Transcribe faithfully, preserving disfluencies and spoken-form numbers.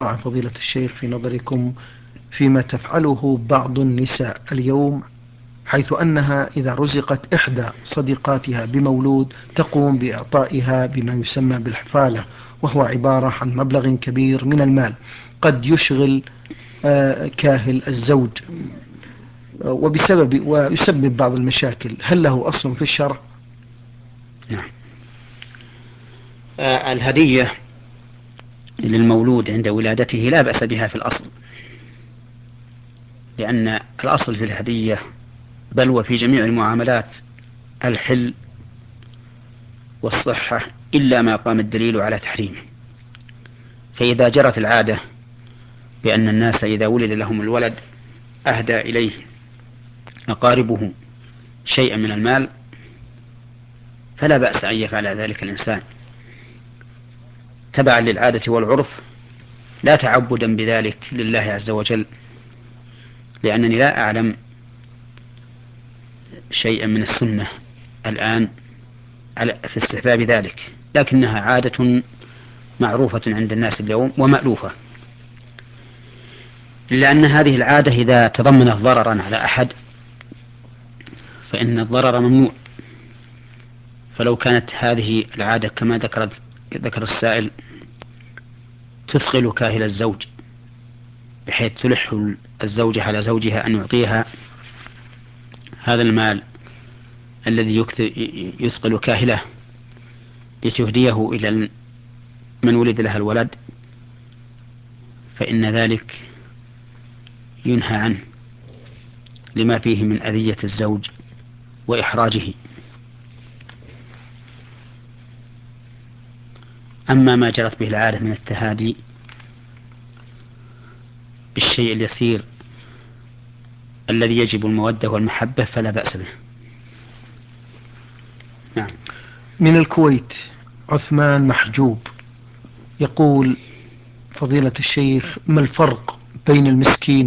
عن فضيلة الشيخ في نظركم فيما تفعله بعض النساء اليوم، حيث أنها إذا رزقت إحدى صديقاتها بمولود تقوم بإعطائها بما يسمى بالحفالة، وهو عبارة عن مبلغ كبير من المال قد يشغل آه، كاهل الزوج، آه، وبسبب ويسبب بعض المشاكل. هل له أصل في الشرع؟ نعم. آه الهدية للمولود عند ولادته لا بأس بها في الأصل، لأن الأصل في الهدية بل وفي جميع المعاملات الحل والصحة، إلا ما قام الدليل على تحريمه. فإذا جرت العادة بأن الناس إذا ولد لهم الولد أهدى إليه أقاربه شيئا من المال، فلا بأس أن يفعل ذلك الإنسان تبعا للعادة والعرف، لا تعبدا بذلك لله عز وجل، لأنني لا أعلم شيئا من السنة الآن في استحباب ذلك، لكنها عادة معروفة عند الناس اليوم ومألوفة. إلا أن هذه العادة إذا تضمنت ضررا على أحد فإن الضرر ممنوع. فلو كانت هذه العادة كما ذكرت ذكر السائل تثقل كاهل الزوج، بحيث تلح الزوجة على زوجها أن يعطيها هذا المال الذي يثقل كاهله لتهديه إلى من ولد لها الولد، فإن ذلك ينهى عنه لما فيه من أذية الزوج وإحراجه. أما ما جرت به العادة من التهادي بالشيء اليسير الذي يجب المودة والمحبة فلا بأس به. نعم. من الكويت عثمان محجوب يقول: فضيلة الشيخ، ما الفرق بين المسكين